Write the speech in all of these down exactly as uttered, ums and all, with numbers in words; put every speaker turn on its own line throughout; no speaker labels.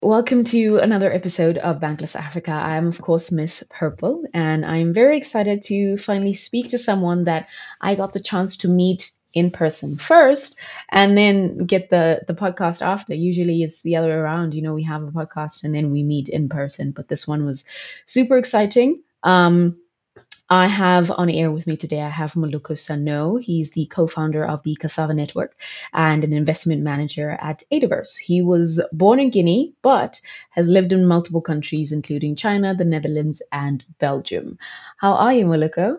Welcome to another episode of Bankless Africa. I'm, of course, Miss Purple, and I'm very excited to finally speak to someone that I got the chance to meet in person first and then get the, the podcast after. Usually it's the other way around. You know, we have a podcast and then we meet in person, but this one was super exciting. Um, I have on air with me today, I have Maluko Sano. He's the co-founder of the Cassava Network and an investment manager at Adiverse. He was born in Guinea, but has lived in multiple countries, including China, the Netherlands, and Belgium. How are you, Maluko?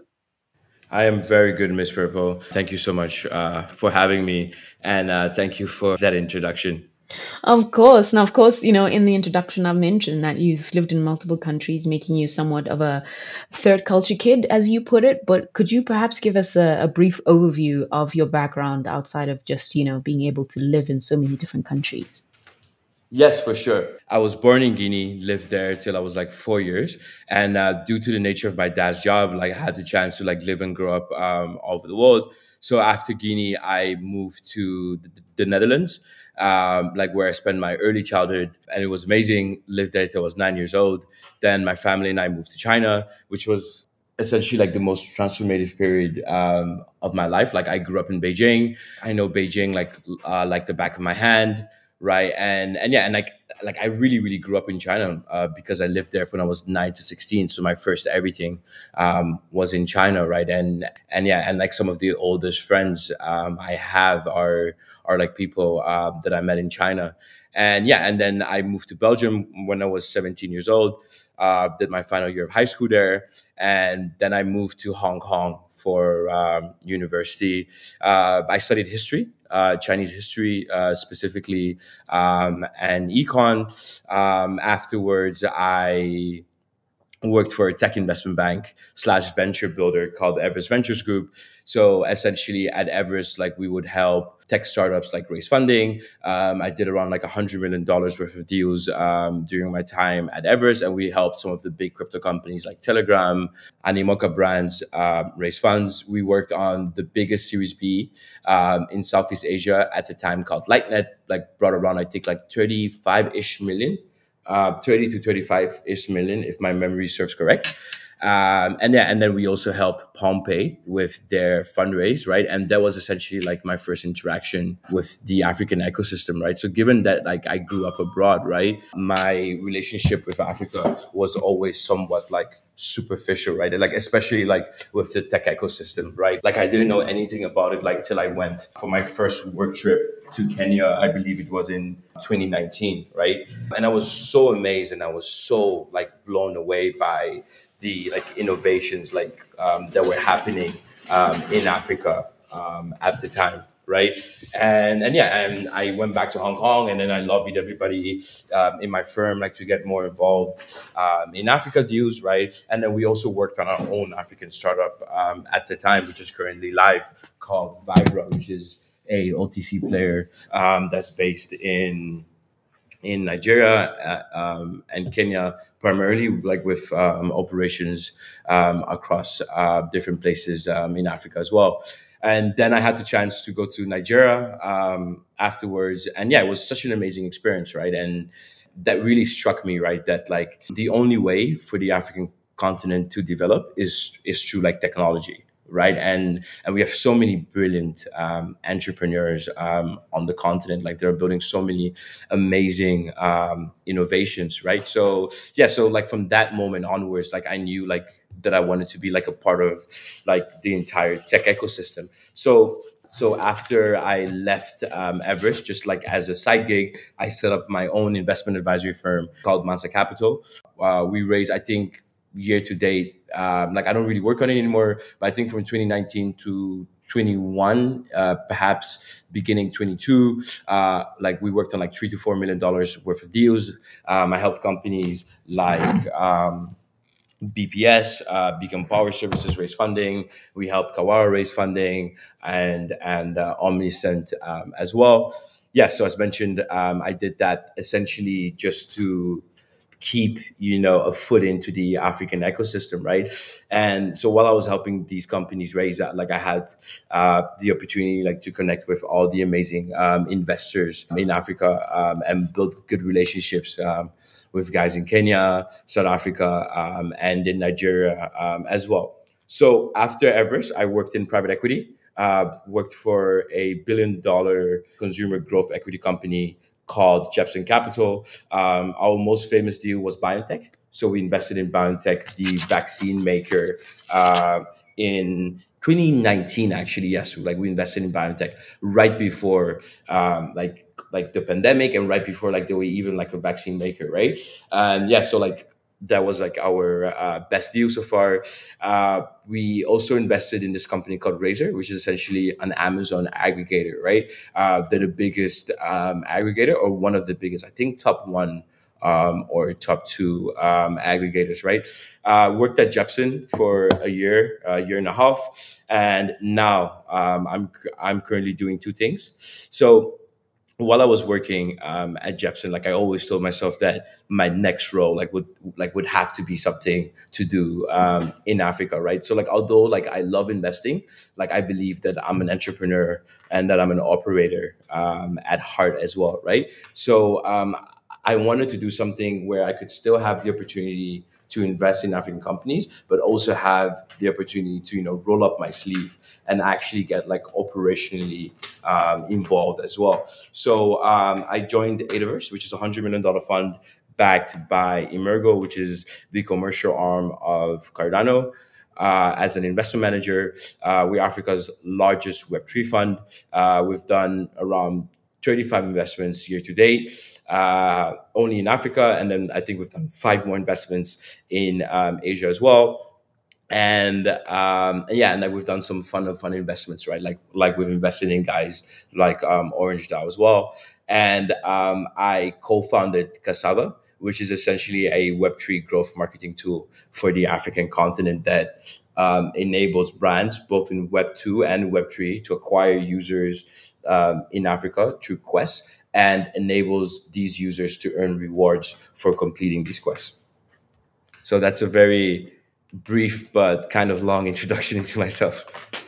I am very good, Miss Purple. Thank you so much uh, for having me, and uh, thank you for that introduction.
Of course. Now, of course, you know, in the introduction, I've mentioned that you've lived in multiple countries, making you somewhat of a third culture kid, as you put it. But could you perhaps give us a, a brief overview of your background outside of just, you know, being able to live in so many different countries?
Yes, for sure. I was born in Guinea, lived there till I was like four years, and uh, due to the nature of my dad's job, like I had the chance to like live and grow up um, all over the world. So after Guinea, I moved to the, the Netherlands, um, like where I spent my early childhood, and it was amazing. Lived there till I was nine years old. Then my family and I moved to China, which was essentially like the most transformative period um, of my life. Like I grew up in Beijing. I know Beijing like uh, like the back of my hand, right? And and yeah, and like like I really really grew up in China uh, because I lived there when I was nine to sixteen. So my first everything um, was in China, right? And and yeah, and like some of the oldest friends um, I have are are like people uh, that I met in China. And yeah, and then I moved to Belgium when I was seventeen years old. Uh, did my final year of high school there, and then I moved to Hong Kong for um, university. Uh, I studied history, uh, Chinese history uh, specifically, um, and econ. Um, afterwards, I worked for a tech investment bank slash venture builder called Everest Ventures Group. So essentially at Everest, like we would help tech startups like raise funding. Um, I did around like a hundred million dollars worth of deals um, during my time at Everest, and we helped some of the big crypto companies like Telegram, Animoca brands um, raise funds. We worked on the biggest Series B um, in Southeast Asia at the time called Lightnet, like brought around I think like thirty-five ish million uh, thirty to thirty-five-ish million, if my memory serves correct. Um, and yeah, and then we also helped PalmPay with their fundraise, right? And that was essentially like my first interaction with the African ecosystem, right? So given that like I grew up abroad, right, my relationship with Africa was always somewhat like superficial, right? Like especially like with the tech ecosystem, right? Like I didn't know anything about it like till I went for my first work trip to Kenya. I believe it was in twenty nineteen, right? And I was so amazed and I was so like blown away by the like innovations like um, that were happening um, in Africa um, at the time, right? And and yeah, and I went back to Hong Kong, and then I lobbied everybody um, in my firm like to get more involved um, in Africa deals, right? And then we also worked on our own African startup um, at the time, which is currently live, called Vibra, which is a O T C player um, that's based in in Nigeria uh, um, and Kenya, primarily like with um, operations um, across uh, different places um, in Africa as well. And then I had the chance to go to Nigeria um, afterwards, and yeah, it was such an amazing experience, right? And that really struck me, right? That like the only way for the African continent to develop is is through like technology, right? And and we have so many brilliant um, entrepreneurs um, on the continent. Like they're building so many amazing um, innovations, right? So yeah, so like from that moment onwards, like I knew like that I wanted to be like a part of like the entire tech ecosystem. So so after I left um, Everest, just like as a side gig, I set up my own investment advisory firm called Mansa Capital. Uh, we raised, I think, year to date. Um, like I don't really work on it anymore, but I think from twenty nineteen to twenty-one, uh, perhaps beginning twenty-two, uh, like we worked on like three to four million dollars worth of deals. Um, I helped companies like um, B P S, uh, Beacon Power Services raise funding. We helped Kawara raise funding, and and uh, Omniscient um, as well. Yeah, so as mentioned, um, I did that essentially just to keep, you know, a foot into the African ecosystem, right? And so while I was helping these companies raise that, like I had uh, the opportunity like to connect with all the amazing um, investors in Africa um, and build good relationships um, with guys in Kenya, South Africa, um, and in Nigeria um, as well. So after Everest, I worked in private equity, uh, worked for a billion dollar consumer growth equity company called Jepson Capital. Um, our most famous deal was BioNTech. So we invested in BioNTech, the vaccine maker, uh, in twenty nineteen, actually. Yes, like we invested in BioNTech right before um, like like the pandemic and right before like they were even like a vaccine maker, right? And yeah, so like that was like our uh, best deal so far. Uh, we also invested in this company called Razer, which is essentially an Amazon aggregator, right? Uh, they're the biggest um, aggregator, or one of the biggest, I think top one um, or top two um, aggregators, right? Uh, worked at Jepson for a year, a year and a half, and now um, I'm I'm currently doing two things. So while I was working um, at Jepson, like I always told myself that my next role like would like would have to be something to do um, in Africa, right? So like although like I love investing, like I believe that I'm an entrepreneur and that I'm an operator um, at heart as well, right? So um, I wanted to do something where I could still have the opportunity to invest in African companies, but also have the opportunity to, you know, roll up my sleeve and actually get like operationally um, involved as well. So um, I joined Adaverse, which is a hundred million dollar fund backed by Emergo, which is the commercial arm of Cardano. Uh, as an investment manager, uh, we're Africa's largest Web three fund. Uh, we've done around thirty-five investments year to date, uh, only in Africa. And then I think we've done five more investments in um, Asia as well. And um, and yeah, and like we've done some fun and fun investments, right? Like like we've invested in guys like um, Orange DAO as well. And um, I co-founded Cassava, which is essentially a Web three growth marketing tool for the African continent that um, enables brands both in Web two and Web three to acquire users um, in Africa through quests, and enables these users to earn rewards for completing these quests. So that's a very brief but kind of long introduction into myself.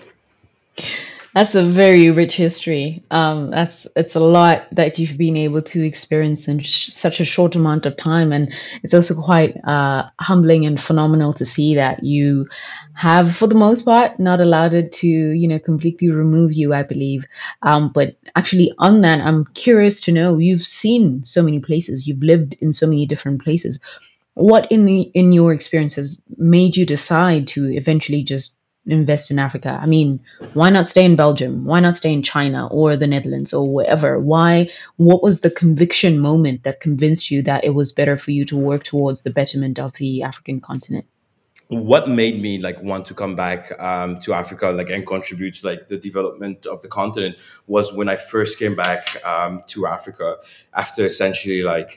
That's a very rich history. Um, that's it's a lot that you've been able to experience in sh- such a short amount of time, and it's also quite uh, humbling and phenomenal to see that you have, for the most part, not allowed it to, you know, completely remove you. I believe, um, but actually, on that, I'm curious to know. You've seen so many places. You've lived in so many different places. What in the, in your experiences made you decide to eventually just invest in Africa? I mean, why not stay in Belgium? Why not stay in China or the Netherlands or wherever? Why? What was the conviction moment that convinced you that it was better for you to work towards the betterment of the African continent?
What made me like want to come back um, to Africa, like, and contribute to like the development of the continent was when I first came back um, to Africa after essentially like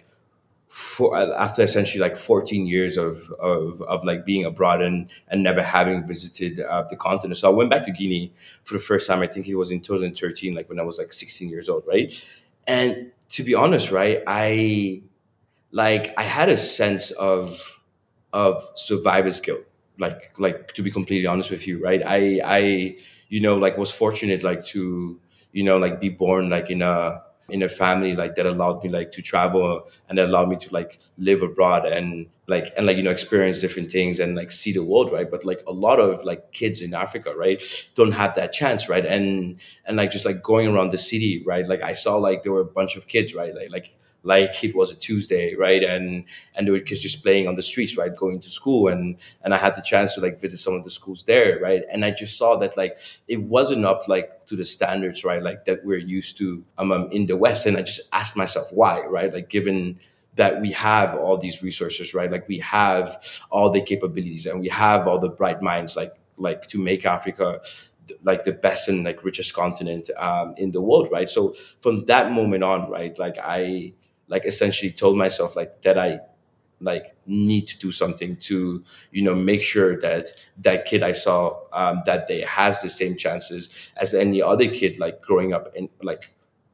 for after essentially like fourteen years of, of of like being abroad and and never having visited uh, the continent. So I went back to Guinea for the first time. I think it was in twenty thirteen, like when I was like sixteen years old, right? And to be honest, right, I like I had a sense of of survivor's guilt. Like like to be completely honest with you, right? I I you know like was fortunate like to you know like be born like in a in a family like that allowed me like to travel and that allowed me to like live abroad and like and like you know experience different things and like see the world, right? But like a lot of like kids in Africa, right, don't have that chance, right? And and like just like going around the city, right, like I saw like there were a bunch of kids, right, like like like it was a Tuesday, right? And and they were kids just playing on the streets, right? Going to school. And and I had the chance to like visit some of the schools there, right? And I just saw that like it wasn't up like to the standards, right? Like that we're used to um, um in the West. And I just asked myself why, right? Like given that we have all these resources, right? Like we have all the capabilities and we have all the bright minds, like like to make Africa like the best and like richest continent um, in the world, right? So from that moment on, right, like I like essentially told myself like that I like need to do something to you know make sure that that kid I saw um, that day has the same chances as any other kid like growing up in like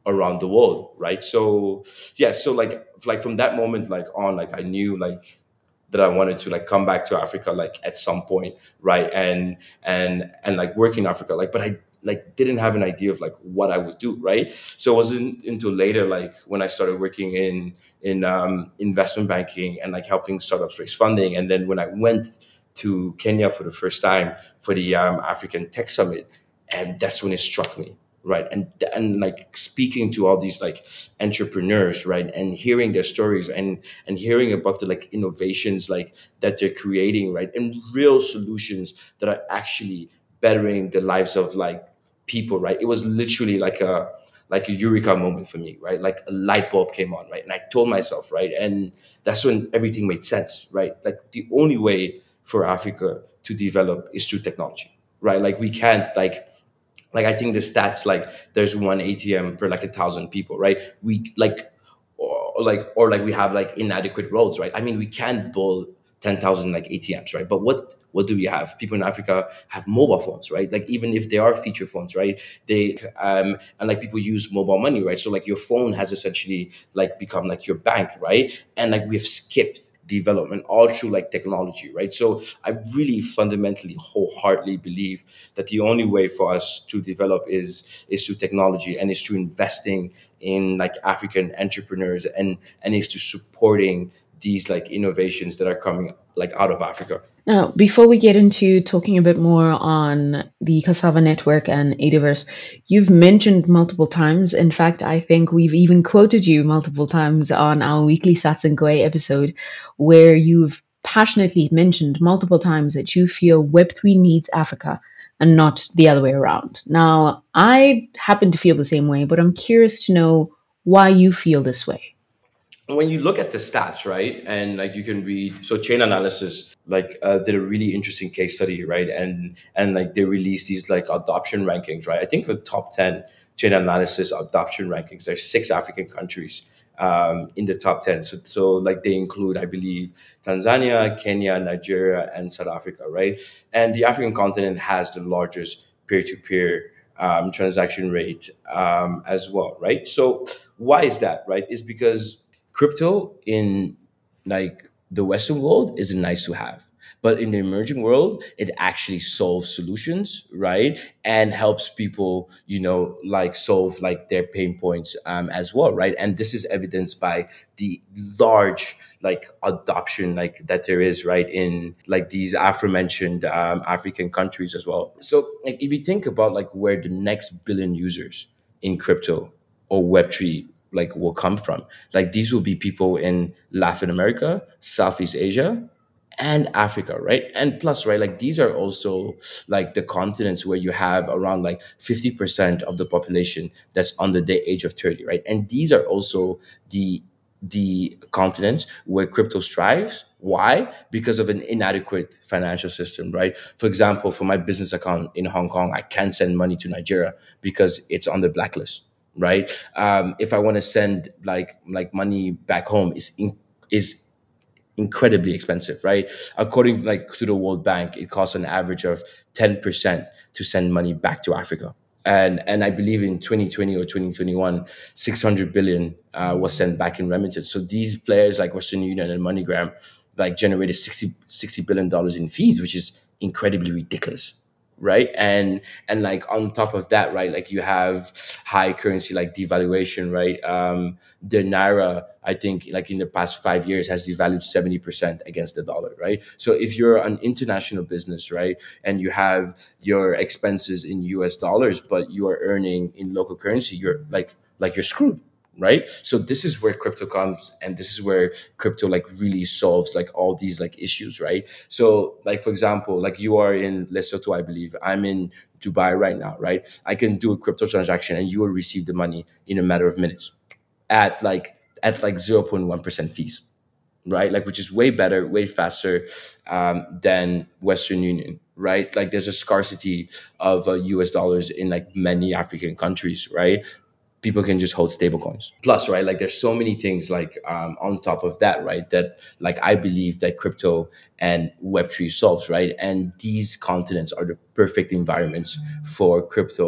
around the world, right? So yeah, so like like from that moment like on, like I knew like that I wanted to like come back to Africa like at some point, right? And and and like work in Africa, like, but I like didn't have an idea of like what I would do, right? So it wasn't until later, like when I started working in in um, investment banking and like helping startups raise funding, and then when I went to Kenya for the first time for the um, African Tech Summit, and that's when it struck me, right? And and like speaking to all these like entrepreneurs, right, and hearing their stories, and and hearing about the like innovations like that they're creating, right, and real solutions that are actually bettering the lives of like people, right? It was literally like a like a eureka moment for me, right? Like a light bulb came on, right? And I told myself, right, and that's when everything made sense, right? Like the only way for Africa to develop is through technology, right? Like we can't like like I think the stats like there's one A T M per like a thousand people, right? We like or like or like we have like inadequate roads, right? I mean, we can't build ten thousand like A T Ms, right? But what what do we have? People in Africa have mobile phones, right? Like even if they are feature phones, right? They um and like people use mobile money, right? So like your phone has essentially like become like your bank, right? And like we've skipped development all through like technology, right? So I really fundamentally wholeheartedly believe that the only way for us to develop is is through technology, and is through investing in like African entrepreneurs, and and is to supporting these like innovations that are coming like out of Africa.
Now, before we get into talking a bit more on the Cassava Network and Adiverse, you've mentioned multiple times. In fact, I think we've even quoted you multiple times on our weekly Sats and Goy episode, where you've passionately mentioned multiple times that you feel Web three needs Africa and not the other way around. Now, I happen to feel the same way, but I'm curious to know why you feel this way.
When you look at the stats, right, and like you can read, so Chain Analysis like uh, did a really interesting case study, right, and and like they released these like adoption rankings, right. I think the top ten Chain Analysis adoption rankings, there's six African countries um, in the top ten. So so like they include, I believe, Tanzania, Kenya, Nigeria, and South Africa, right. And the African continent has the largest peer-to-peer um, transaction rate um, as well, right. So why is that, right? It's because crypto in like the Western world is a nice to have, but in the emerging world it actually solves solutions, right, and helps people, you know, like solve like their pain points um, as well, right. And this is evidenced by the large like adoption like that there is, right, in like these aforementioned um, African countries as well. So like if you think about like where the next billion users in crypto or web three like will come from, like these will be people in Latin America, Southeast Asia, and Africa, right? And plus, right, like these are also like the continents where you have around like fifty percent of the population that's under the age of thirty, right? And these are also the the continents where crypto strives. Why? Because of an inadequate financial system, right? For example, for my business account in Hong Kong, I can't send money to Nigeria because it's on the blacklist, right? Um, if I want to send like like money back home, is in, is incredibly expensive, right? According like to the World Bank, it costs an average of ten percent to send money back to Africa. And and I believe in twenty twenty or twenty twenty-one, six hundred billion uh, was sent back in remittances. So these players like Western Union and MoneyGram like generated sixty sixty billion dollars in fees, which is incredibly ridiculous, right. And and like on top of that, right, like you have high currency like devaluation, right. Um the naira, I think like in the past five years has devalued seventy percent against the dollar, right. So if you're an international business, right, and you have your expenses in US dollars but you are earning in local currency, you're like like you're screwed, right. So this is where crypto comes, and this is where crypto like really solves like all these like issues, right. So like for example, like you are in Lesotho, I believe, I'm in Dubai right now, right. I can do a crypto transaction and you will receive the money in a matter of minutes at like at like zero point one percent fees, right, like which is way better, way faster um, than Western Union, right. Like there's a scarcity of uh, US dollars in like many African countries, right. People can just hold stable coins. Plus, right, like there's so many things like um, on top of that, right, that like I believe that crypto and Web three solves, right. And these continents are the perfect environments for crypto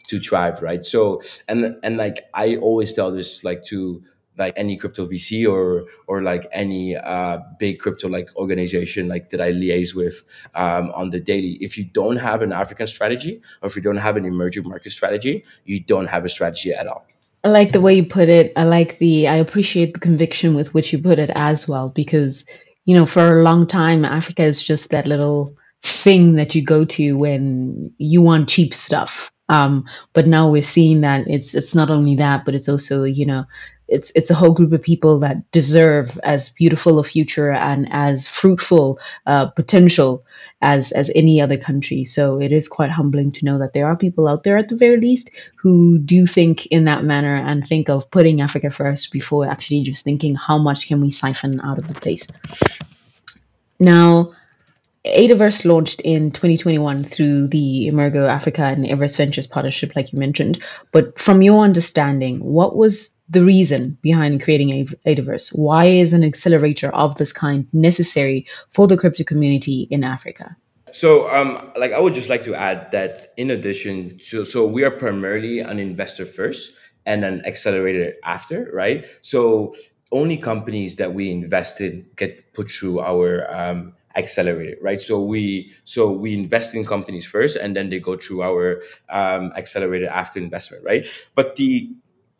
to thrive, right? So and and like I always tell this like to like any crypto V C or or like any uh, big crypto like organization like that I liaise with um, on the daily. If you don't have an African strategy or if you don't have an emerging market strategy, you don't have a strategy at all.
I like the way you put it. I like the, I appreciate the conviction with which you put it as well, because, you know, for a long time, Africa is just that little thing that you go to when you want cheap stuff. Um, but now we're seeing that it's it's not only that, but it's also, you know, it's it's a whole group of people that deserve as beautiful a future and as fruitful uh, potential as as any other country. So it is quite humbling to know that there are people out there at the very least who do think in that manner and think of putting Africa first before actually just thinking how much can we siphon out of the place. Now, Adaverse launched in twenty twenty-one through the Emergo Africa and Everest Ventures partnership, like you mentioned. But from your understanding, what was the reason behind creating Adaverse? Why is an accelerator of this kind necessary for the crypto community in Africa?
So, um, like I would just like to add that in addition to, so we are primarily an investor first and an accelerator after, right? So, only companies that we invest in get put through our um, accelerator, right? So we so we invest in companies first, and then they go through our um, accelerator after investment, right? But the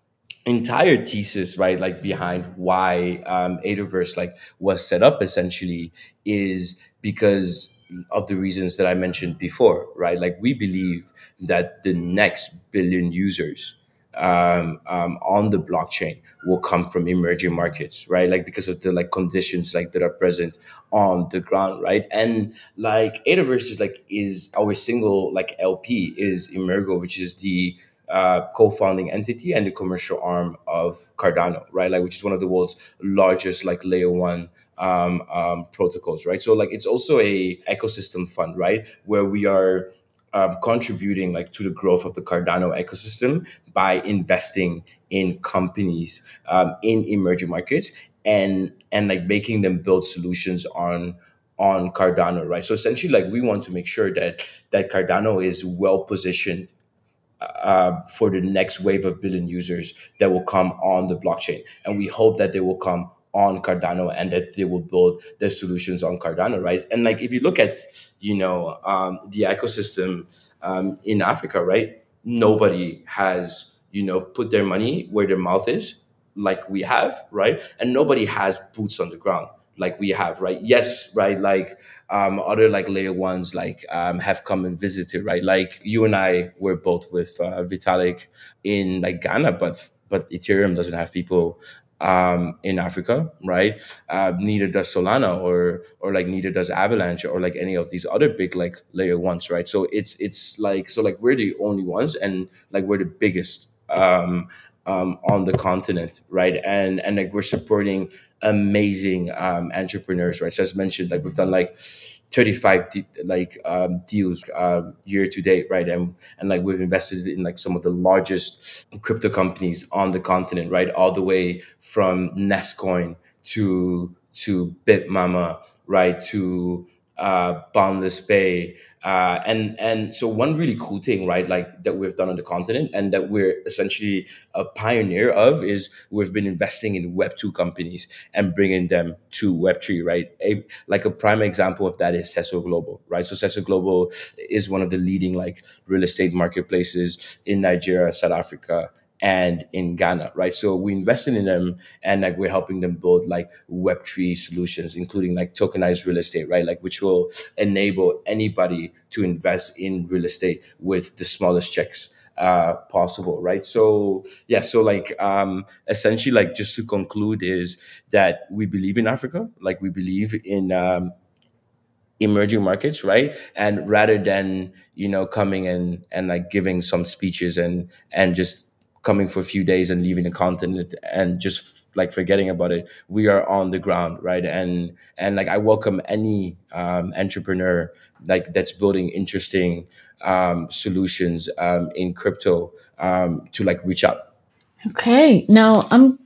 entire thesis, right, like behind why um, Adaverse like was set up essentially is because of the reasons that I mentioned before, right? Like we believe that the next billion users um, um, on the blockchain will come from emerging markets, right? Like because of the like conditions like that are present on the ground, right? And like Adaverse is like is our single like L P is Emergo, which is the uh, co-founding entity and the commercial arm of Cardano, right? Like which is one of the world's largest like layer one um, um, protocols, right? So like it's also a ecosystem fund, right, where we are um, contributing like to the growth of the Cardano ecosystem by investing in companies um, in emerging markets and and like making them build solutions on on Cardano, right? So essentially, like we want to make sure that that Cardano is well positioned uh, for the next wave of billion users that will come on the blockchain. And we hope that they will come on Cardano and that they will build their solutions on Cardano, right? And like if you look at, you know, um, the ecosystem um, in Africa, right? Nobody has, you know, put their money where their mouth is like we have, right? And nobody has boots on the ground like we have, right? Yes, right? Like um, other like layer ones like um, have come and visited, right? Like you and I were both with uh, Vitalik in like Ghana, but but Ethereum doesn't have people um, in Africa, right? Uh, neither does Solana or or like neither does Avalanche or like any of these other big like layer ones, right? So it's it's like so like we're the only ones and like we're the biggest um, um, on the continent, right? And and like we're supporting amazing um, entrepreneurs, right? So as mentioned, like we've done like thirty-five de- like um, deals um, year to date, right? And and like we've invested in like some of the largest crypto companies on the continent, right? All the way from Nestcoin to to Bitmama, right? To uh, Boundless Bay, uh, and and so one really cool thing, right? Like that we've done on the continent, and that we're essentially a pioneer of is we've been investing in Web two companies and bringing them to Web three, right? A, like a prime example of that is Sesso Global, right? So Sesso Global is one of the leading like real estate marketplaces in Nigeria, South Africa, and in Ghana, right? So we invested in them and like we're helping them build like Web three solutions, including like tokenized real estate, right? Like which will enable anybody to invest in real estate with the smallest checks uh possible, right? So yeah, so like um essentially like just to conclude is that we believe in Africa, like we believe in um emerging markets, right? And rather than, you know, coming and and like giving some speeches and and just coming for a few days and leaving the continent and just like forgetting about it, we are on the ground, right? And and like I welcome any um entrepreneur like that's building interesting um solutions um in crypto um to like reach out.
Okay. Now, I'm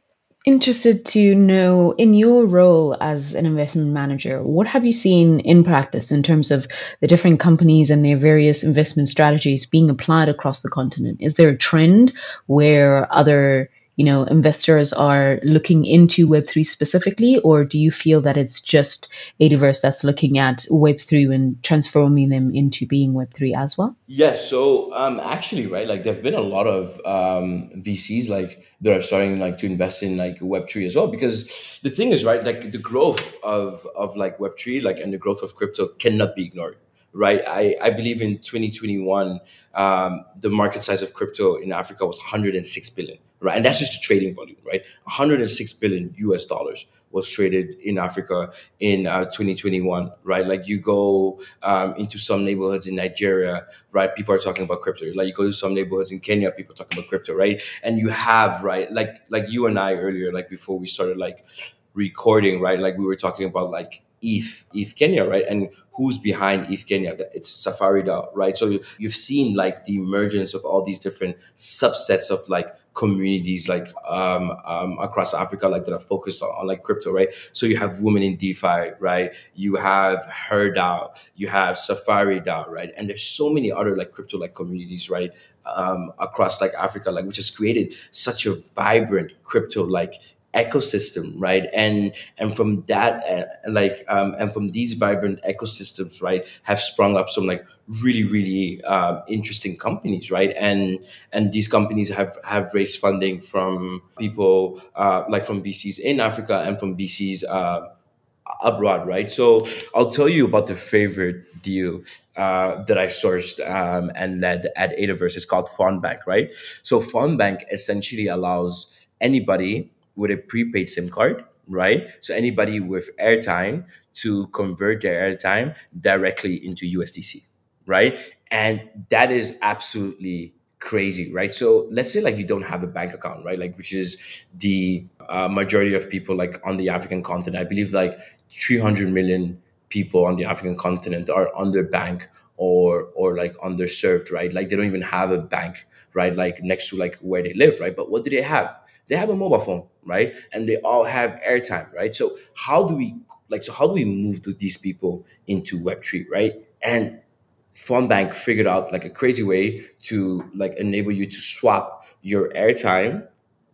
Interested to know, in your role as an investment manager, what have you seen in practice in terms of the different companies and their various investment strategies being applied across the continent? Is there a trend where other, you know, investors are looking into web three specifically, or do you feel that it's just Adiverse that's looking at web three and transforming them into being web three as well?
Yes, so um, actually, right, like there've been a lot of um, V Cs like that are starting like to invest in like Web three as well. Because the thing is, right, like the growth of of like Web three, like and the growth of crypto cannot be ignored, right? I I believe in twenty twenty-one, um, the market size of crypto in Africa was one hundred six billion, right, and that's just the trading volume, right? one hundred six billion U S dollars was traded in Africa in uh, twenty twenty-one, right? Like you go um, into some neighborhoods in Nigeria, right? People are talking about crypto. Like you go to some neighborhoods in Kenya, people talking about crypto, right? And you have, right, like like you and I earlier, like before we started like recording, right? Like we were talking about like E T H, E T H Kenya, right? And who's behind E T H Kenya? It's Safari DAO, right? So you've seen like the emergence of all these different subsets of like communities like um, um across Africa like that are focused on, on like crypto, right? So you have women in DeFi, right? You have Her DAO, you have Safari DAO, right? And there's so many other like crypto like communities, right? Um across like Africa, like which has created such a vibrant crypto like ecosystem, right? and and from that uh, like um and from these vibrant ecosystems, right, have sprung up some like really really uh, interesting companies, right? and and these companies have have raised funding from people uh, like from V Cs in Africa and from V Cs uh, abroad, right? So I'll tell you about the favorite deal uh, that I sourced um, and led at Adaverse. It's called FondBank, right? So FondBank essentially allows anybody with a prepaid SIM card, right? So anybody with airtime to convert their airtime directly into U S D C, right? And that is absolutely crazy, right? So let's say like you don't have a bank account, right? Like which is the uh, majority of people like on the African continent. I believe like three hundred million people on the African continent are underbanked or or like underserved, right? Like they don't even have a bank, right? Like next to like where they live, right? But what do they have? They have a mobile phone, right? And they all have airtime, right? So how do we like so how do we move to these people into Web three, right? And Fondbank figured out like a crazy way to like enable you to swap your airtime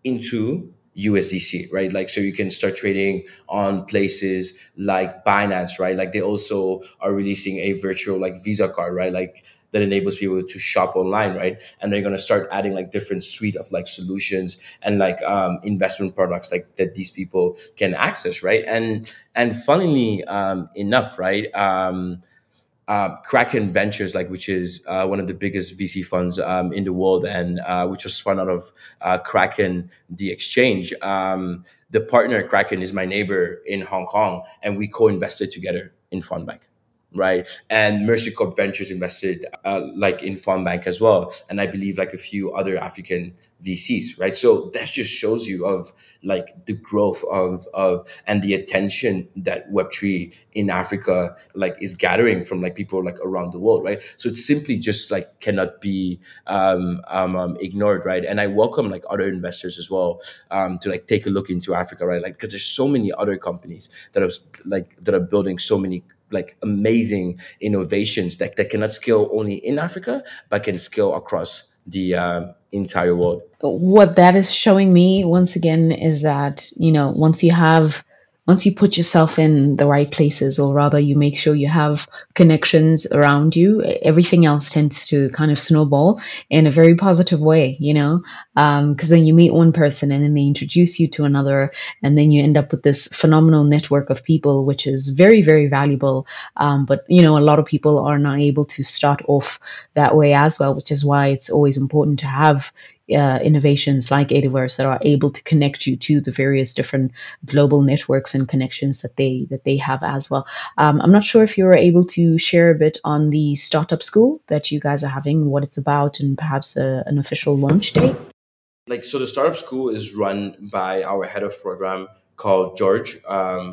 into U S D C, right? Like so you can start trading on places like Binance, right? Like they also are releasing a virtual like Visa card, right? Like that enables people to shop online, right? And they're gonna start adding like different suite of like solutions and like um, investment products like that these people can access, right? And and funnily um, enough, right? Um, uh, Kraken Ventures, like which is uh, one of the biggest V C funds um, in the world, and uh, which was spun out of uh, Kraken, the exchange. Um, the partner Kraken is my neighbor in Hong Kong, and we co-invested together in FundBank, right? And Mercy Corp Ventures invested uh, like in FundBank as well, and I believe like a few other African V Cs, right? So that just shows you of like the growth of of and the attention that Web three in Africa like is gathering from like people like around the world, right? So it's simply just like cannot be um, um, um ignored, right? And I welcome like other investors as well um to like take a look into Africa, right? Like because there's so many other companies that are like that are building so many like amazing innovations that, that cannot scale only in Africa, but can scale across the um, entire world.
What that is showing me once again is that, you know, once you have once you put yourself in the right places, or rather you make sure you have connections around you, everything else tends to kind of snowball in a very positive way, you know, because then you meet one person and then they introduce you to another, and then you end up with this phenomenal network of people, which is very, very valuable. Um, but, you know, a lot of people are not able to start off that way as well, which is why it's always important to have uh, innovations like Adiverse that are able to connect you to the various different global networks and connections that they that they have as well. Um, I'm not sure if you're able to share a bit on the startup school that you guys are having, what it's about, and perhaps a, an official launch date.
Like so, the startup school is run by our head of program called George. Um,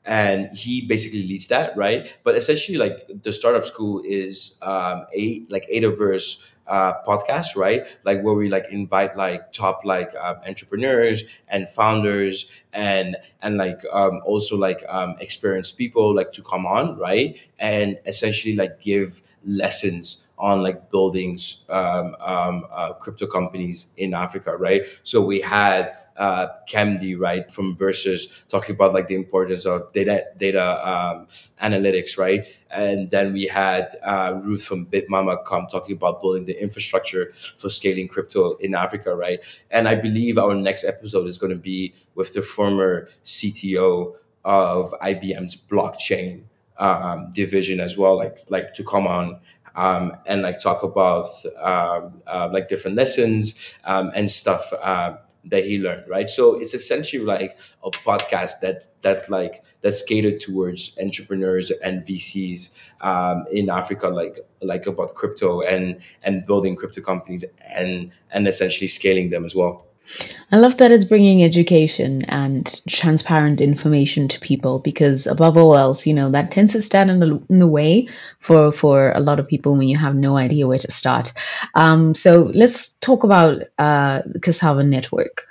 and he basically leads that, right? But essentially, like the startup school is um, a like Adaverse uh, podcast, right? Like where we like invite like top like um, entrepreneurs and founders and and like um, also like um, experienced people like to come on, right? And essentially like give lessons on like building um, um, uh, crypto companies in Africa, right? So we had uh, Camdy, right, from Versus talking about like the importance of data data um, analytics, right? And then we had uh, Ruth from Bitmama come talking about building the infrastructure for scaling crypto in Africa, right? And I believe our next episode is going to be with the former C T O of I B M's blockchain um, division as well, like like to come on um, and like talk about um, uh, like different lessons um, and stuff uh, that he learned, right? So it's essentially like a podcast that that like that's catered towards entrepreneurs and V Cs um, in Africa, like like about crypto and and building crypto companies and and essentially scaling them as well.
I love that it's bringing education and transparent information to people because, above all else, you know, that tends to stand in the, in the way for, for a lot of people when you have no idea where to start. Um, so let's talk about uh, Cassava Network.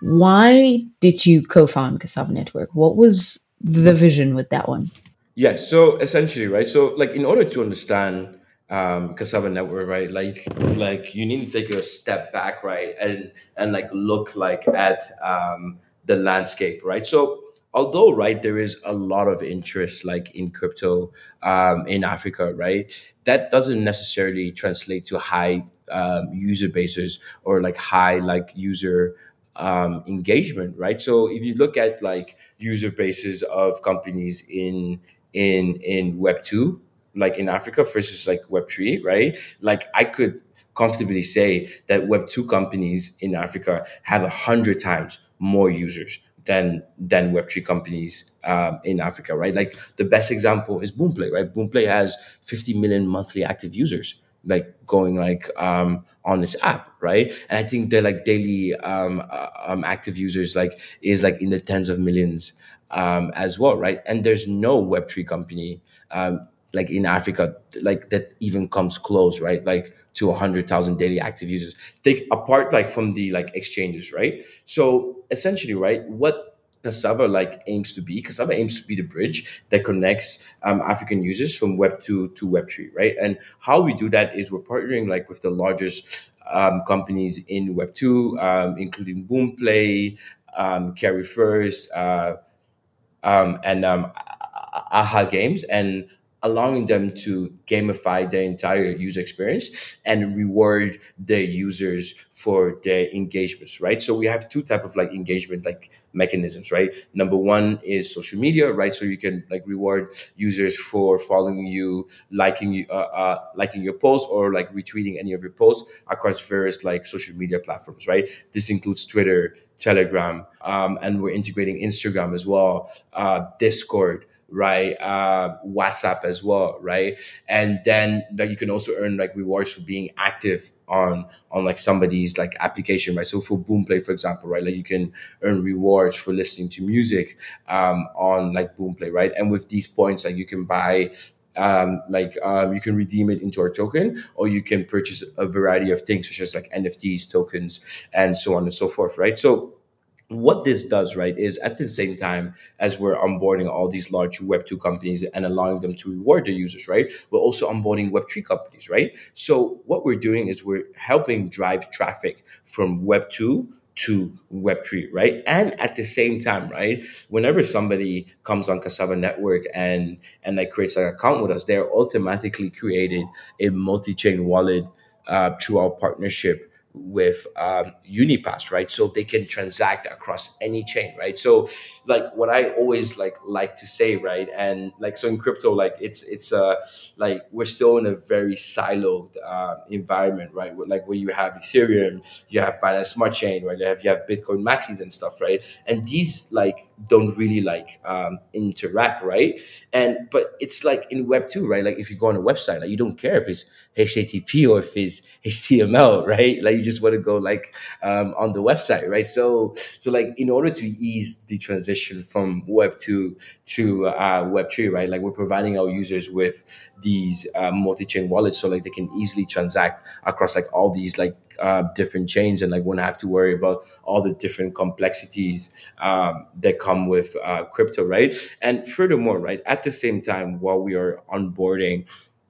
Why did you co found Cassava Network? What was the vision with that one?
Yes. So essentially, right. So like, in order to understand um, Cassava Network, right, like like you need to take a step back, right, and and like look like at um, the landscape, right. So although right there is a lot of interest like in crypto um, in Africa, right, that doesn't necessarily translate to high um, user bases or like high like user um, engagement, right. So if you look at like user bases of companies in in in web two like in Africa versus like web three, right, like I could comfortably say that web two companies in Africa have a hundred times more users than than web three companies um, in Africa, right. Like the best example is Boomplay, right. Boomplay has fifty million monthly active users like going like um on this app, right. And I think they're like daily um, uh, um active users like is like in the tens of millions um, as well, right? And there's no web three company um, like in Africa like that even comes close, right? Like to a hundred thousand daily active users. Take apart like from the like exchanges, right? So essentially, right, what Cassava like aims to be. Cassava aims to be the bridge that connects um, African users from Web two to Web three, right? And how we do that is we're partnering like with the largest um, companies in Web two, um, including Boomplay, um, Carry First, uh, um, and um, AHA Games, and allowing them to gamify their entire user experience and reward their users for their engagements, right? So we have two type of like engagement like mechanisms, right? Number one is social media, right? So you can like reward users for following you, liking you, uh, uh, liking your posts, or like retweeting any of your posts across various like social media platforms, right? This includes Twitter, Telegram, um, and we're integrating Instagram as well, uh, Discord, right, uh, WhatsApp as well, right. And then like you can also earn like rewards for being active on on like somebody's like application, right. So for Boomplay, for example, right, like you can earn rewards for listening to music um, on like Boomplay, right. And with these points, like you can buy um, like um, you can redeem it into our token, or you can purchase a variety of things such as like N F Ts, tokens, and so on and so forth, right. So what this does, right, is at the same time as we're onboarding all these large web two companies and allowing them to reward their users, right, we're also onboarding web three companies, right. So what we're doing is we're helping drive traffic from web two to web three, right. And at the same time, right, whenever somebody comes on Cassava Network and and like creates an account with us, they're automatically created a multi-chain wallet uh, through our partnership with um, Unipass, right? So they can transact across any chain, right? So, like what I always like like to say, right? And like so in crypto, like it's it's uh like we're still in a very siloed uh, environment, right? Where, like where you have Ethereum, you have Binance Smart Chain, right? You have you have Bitcoin Maxis and stuff, right? And these like don't really like um, interact, right? And but it's like in Web two, right? Like if you go on a website, like you don't care if it's H T T P or if it's H T M L, right? Like You just want to go like um, on the website, right? So so like in order to ease the transition from Web two to uh, Web three, right? Like we're providing our users with these uh, multi-chain wallets, so like they can easily transact across like all these like uh, different chains, and like won't have to worry about all the different complexities um, that come with uh, crypto, right? And furthermore, right, at the same time, while we are onboarding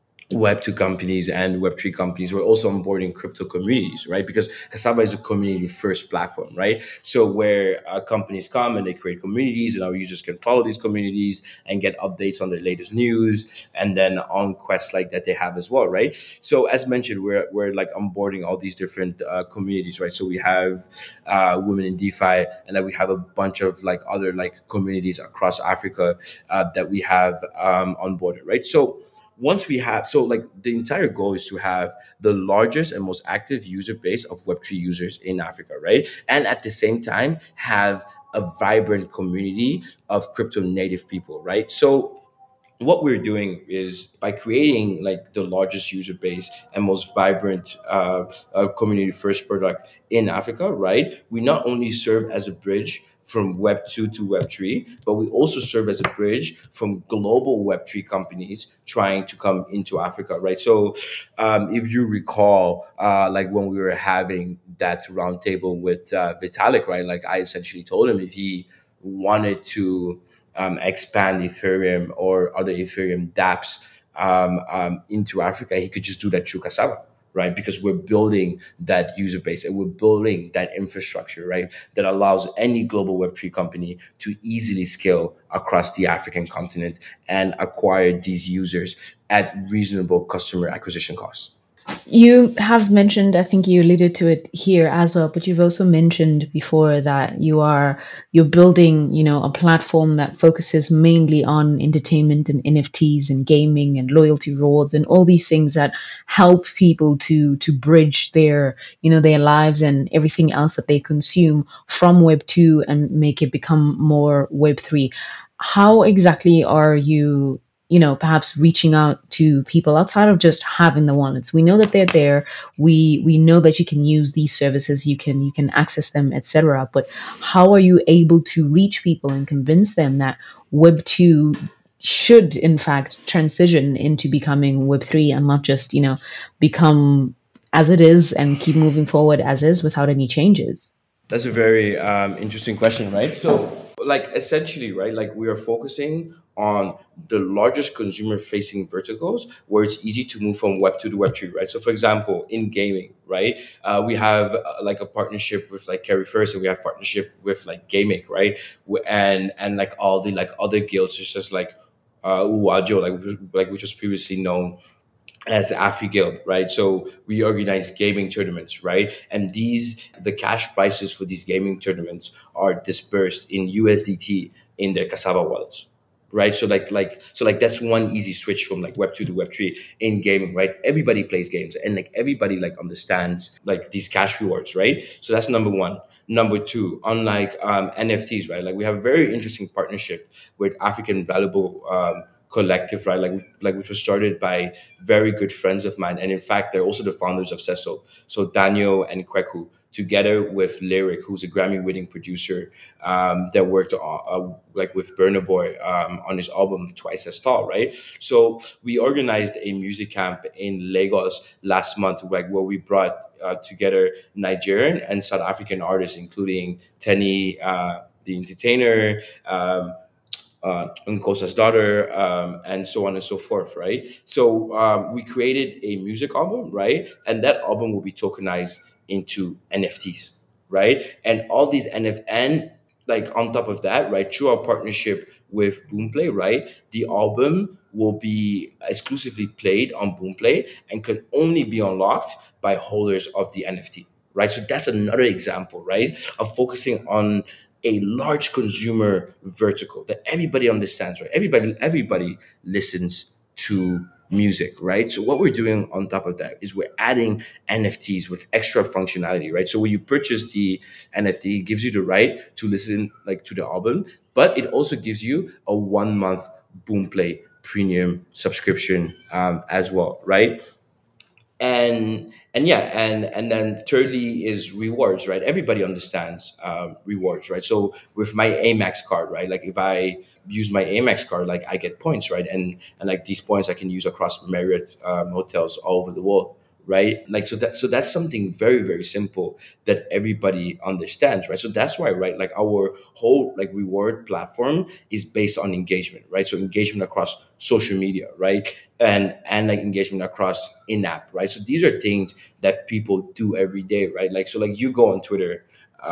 Web two companies and Web three companies, we're also onboarding crypto communities, right? Because Cassava is a community first platform, right? So where uh, companies come and they create communities, and our users can follow these communities and get updates on the latest news, and then on quests like that they have as well, right? So as mentioned, we're we're like onboarding all these different uh, communities, right? So we have uh, women in DeFi, and then we have a bunch of like other like communities across Africa uh, that we have um, onboarded, right? So once we have so like the entire goal is to have the largest and most active user base of web three users in Africa, right? And at the same time have a vibrant community of crypto native people, right? So what we're doing is by creating like the largest user base and most vibrant uh, uh, community first product in Africa, right? We not only serve as a bridge from Web two to Web three, but we also serve as a bridge from global Web three companies trying to come into Africa, right? So, um, if you recall, uh, like when we were having that roundtable with uh, Vitalik, right? Like I essentially told him if he wanted to um, expand Ethereum or other Ethereum dApps um, um, into Africa, he could just do that through Cassava, right? Because we're building that user base and we're building that infrastructure, right? That allows any global web three company to easily scale across the African continent and acquire these users at reasonable customer acquisition costs.
You have mentioned, I think you alluded to it here as well, but you've also mentioned before that you are you're building, you know, a platform that focuses mainly on entertainment and N F Ts and gaming and loyalty rewards and all these things that help people to to bridge their, you know, their lives and everything else that they consume from Web two and make it become more Web three. How exactly are you, you know, perhaps reaching out to people outside of just having the wallets? We know that they're there. We we know that you can use these services, you can you can access them, et cetera. But how are you able to reach people and convince them that Web two should in fact transition into becoming Web three and not just, you know, become as it is and keep moving forward as is without any changes?
That's a very um, interesting question, right? So, like, essentially, right, like we are focusing on the largest consumer facing verticals where it's easy to move from Web two to Web three, right? So, for example, in gaming, right, uh, we have uh, like a partnership with like Carry First, and we have partnership with like Gamic, right? W- And and like all the like other guilds, such as like uh, Uwajo, like like which was previously known as Afri Guild, right? So we organize gaming tournaments, right? And these, the cash prices for these gaming tournaments are dispersed in U S D T in their Cassava wallets, right? So like, like, so like that's one easy switch from like Web two to Web three in gaming, right? Everybody plays games and like everybody like understands like these cash rewards, right? So that's number one. Number two, unlike um, N F Ts, right? Like we have a very interesting partnership with African Valuable um, Collective, right? Like, like which was started by very good friends of mine, and in fact, they're also the founders of Cecil. So Daniel and Kweku, together with Lyric, who's a Grammy-winning producer um, that worked on, uh, like with Burna Boy um, on his album Twice as Tall, right? So we organized a music camp in Lagos last month, like where we brought uh, together Nigerian and South African artists, including Tenny, uh, the Entertainer. Um, uh, Nkosa's daughter, um, and so on and so forth, right? So um, we created a music album, right? And that album will be tokenized into N F Ts, right? And all these N F and like on top of that, right? Through our partnership with Boomplay, right? The album will be exclusively played on Boomplay and can only be unlocked by holders of the N F T, right? So that's another example, right, of focusing on a large consumer vertical that everybody understands, right? Everybody, everybody listens to music, right? So what we're doing on top of that is we're adding N F Ts with extra functionality, right? So when you purchase the N F T, it gives you the right to listen like to the album, but it also gives you a one month Boomplay premium subscription um, as well, right? and and yeah, and and then thirdly is rewards, right? Everybody understands um, rewards, right? So with my Amex card, right, like if I use my Amex card, like I get points, right? And and like these points I can use across Marriott um, hotels all over the world, right? Like so that so that's something very very simple that everybody understands, right? So that's why, right, like our whole like reward platform is based on engagement, right? So engagement across social media, right? And and like engagement across in-app, right? So these are things that people do every day, right? Like so like you go on Twitter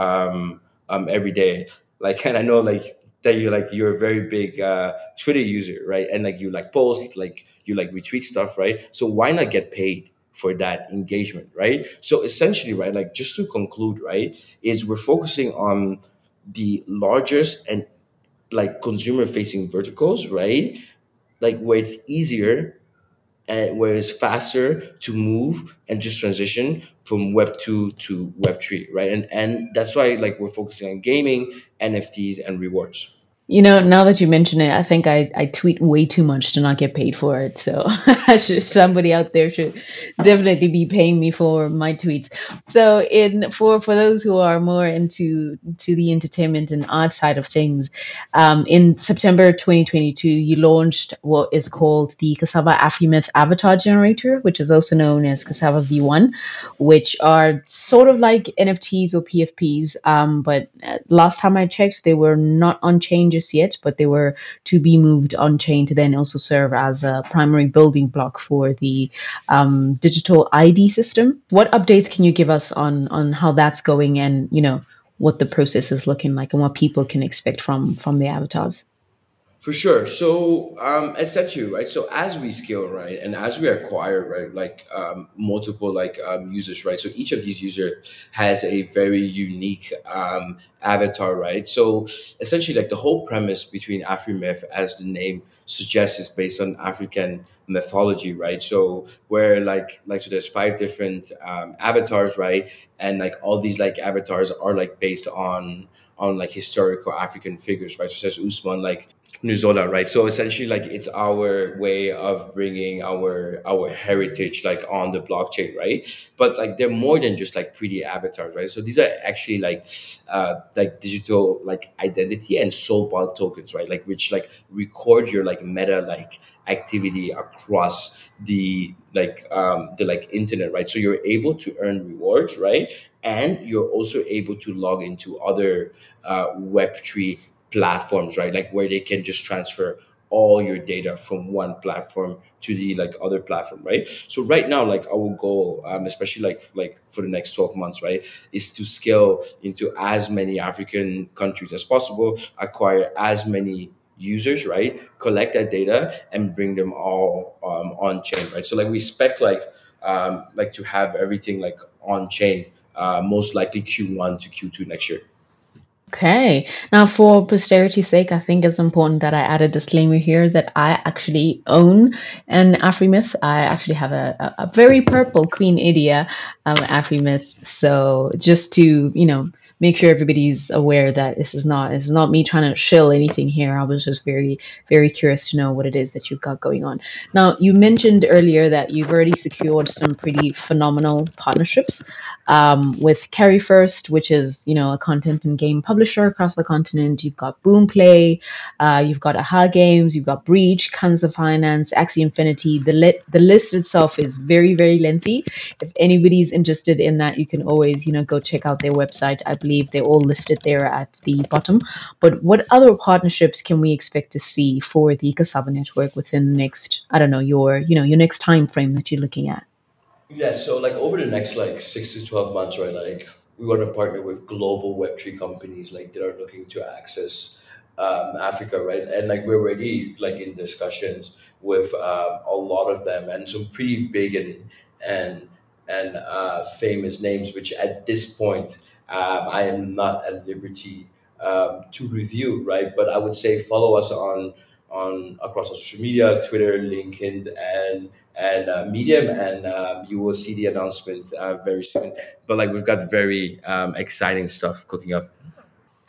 um um every day, like, and I know like that you're like you're a very big uh Twitter user, right? And like you like post, like you like retweet stuff, right? So why not get paid for that engagement, right? So essentially, right, like just to conclude, right, is we're focusing on the largest and like consumer facing verticals, right? Like where it's easier and where it's faster to move and just transition from web two to web three, right? And and that's why like we're focusing on gaming, NFTs, and rewards.
You know, now that you mention it, I think I, I tweet way too much to not get paid for it. So I should, somebody out there should definitely be paying me for my tweets. So in for for those who are more into to the entertainment and art side of things, um, in September twenty twenty-two, you launched what is called the Cassava Afrimith Avatar Generator, which is also known as Cassava V one, which are sort of like N F Ts or P F Ps. Um, but uh, last time I checked, they were not on chain just yet, but they were to be moved on chain to then also serve as a primary building block for the um, digital I D system. What updates can you give us on on how that's going, and you know what the process is looking like, and what people can expect from from the avatars?
For sure. So, um, essentially, right? So as we scale, right, and as we acquire, right, like um, multiple like um, users, right? So each of these users has a very unique um, avatar, right? So essentially, like the whole premise between Afrimyth, as the name suggests, is based on African mythology, right? So where like like so there's five different um, avatars, right? And like all these like avatars are like based on on like historical African figures, right? So there's Usman, like Nuzola, right? So essentially, like it's our way of bringing our our heritage like on the blockchain, right? But like they're more than just like pretty avatars, right? So these are actually like uh like digital like identity and soul bond tokens, right? Like which like record your like meta like activity across the like um the like internet, right? So you're able to earn rewards, right? And you're also able to log into other uh, web three platforms, right? Like where they can just transfer all your data from one platform to the like other platform, right? So right now, like our goal, um, especially like like for the next twelve months, right, is to scale into as many African countries as possible, acquire as many users, right, collect that data and bring them all um, on chain, right? So like we expect like um, like to have everything like on chain, uh, most likely Q one to Q two next year.
Okay. Now, for posterity's sake, I think it's important that I add a disclaimer here that I actually own an Afrimyth. I actually have a, a, a very purple Queen Idia um, Afrimyth. So just to, you know, make sure everybody's aware that this is not this is not me trying to shill anything here. I was just very, very curious to know what it is that you've got going on. Now, you mentioned earlier that you've already secured some pretty phenomenal partnerships um, with Carry First, which is, you know, a content and game publisher across the continent. You've got Boomplay, uh, you've got Aha Games, you've got Breach, Kanza Finance, Axie Infinity. The li- the list itself is very, very lengthy. If anybody's interested in that, you can always, you know, go check out their website. I believe they're all listed there at the bottom. But what other partnerships can we expect to see for the Cassava Network within the next, I don't know, your, you know, your next time frame that you're looking at?
Yeah, so like over the next like six to twelve months, right? Like we want to partner with global Web three companies like that are looking to access um, Africa, right? And like we're already like in discussions with um, a lot of them and some pretty big and and and uh, famous names, which at this point um, I am not at liberty um, to review, right? But I would say follow us on on across our social media, Twitter, LinkedIn, and and uh, Medium, and um, you will see the announcement uh, very soon. But like we've got very um, exciting stuff cooking up.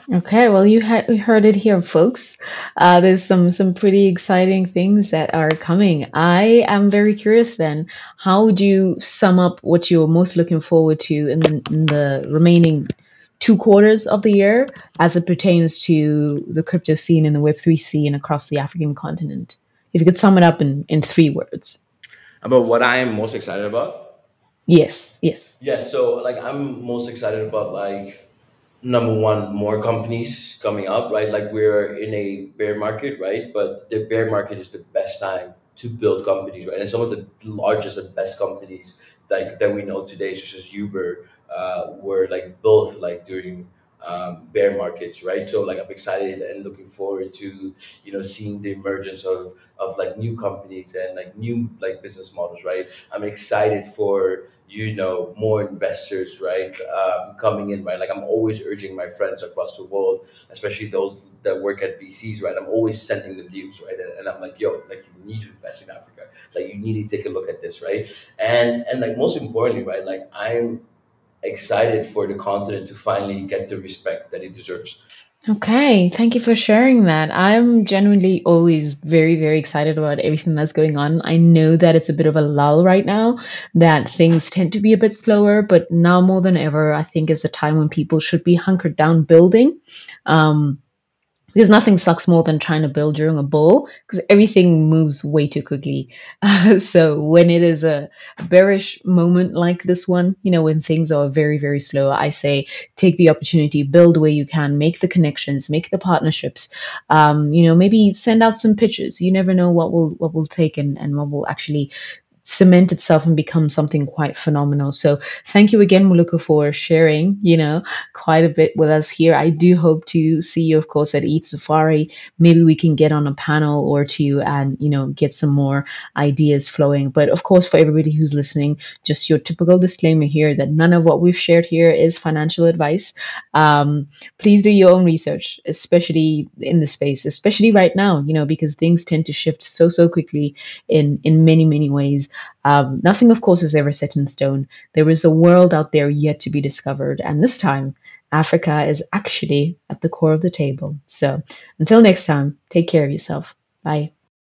Okay, well, you had you heard it here, folks. Uh, there's some some pretty exciting things that are coming. I am very curious. Then, how would you sum up what you're most looking forward to in the in the remaining two quarters of the year, as it pertains to the crypto scene and the Web three scene across the African continent? If you could sum it up in in three words.
About what I am most excited about.
Yes, yes.
Yes, so like I'm most excited about like number one, more companies coming up, right? Like we're in a bear market, right? But the bear market is the best time to build companies, right? And some of the largest and best companies like that we know today, such as Uber, uh, were like built like during um, bear markets, right? So like I'm excited and looking forward to you know seeing the emergence of of like new companies and like new like business models, right? I'm excited for you know more investors, right, um, coming in, right? Like I'm always urging my friends across the world, especially those that work at VCs, right? I'm always sending them views, right? and, and I'm like, yo, like you need to invest in Africa, like you need to take a look at this, right? And and like most importantly, right, like I'm excited for the continent to finally get the respect that it deserves.
Okay, thank you for sharing that. I'm genuinely always very, very excited about everything that's going on. I know that it's a bit of a lull right now, that things tend to be a bit slower, but now more than ever, I think is a time when people should be hunkered down building. Um, because nothing sucks more than trying to build during a bull because everything moves way too quickly. Uh, so when it is a bearish moment like this one, you know, when things are very, very slow, I say take the opportunity, build where you can, make the connections, make the partnerships. Um, you know, maybe send out some pitches. You never know what will what will take and, and what will actually cement itself and become something quite phenomenal. So thank you again, Muluka, for sharing, you know, quite a bit with us here. I do hope to see you, of course, at ETH Safari. Maybe we can get on a panel or two and, you know, get some more ideas flowing. But of course, for everybody who's listening, just your typical disclaimer here that none of what we've shared here is financial advice. Um, please do your own research, especially in the space, especially right now, you know, because things tend to shift so, so quickly in, in many, many ways. Um, nothing, of course, is ever set in stone. There is a world out there yet to be discovered. And this time, Africa is actually at the core of the table. So until next time, take care of yourself. Bye.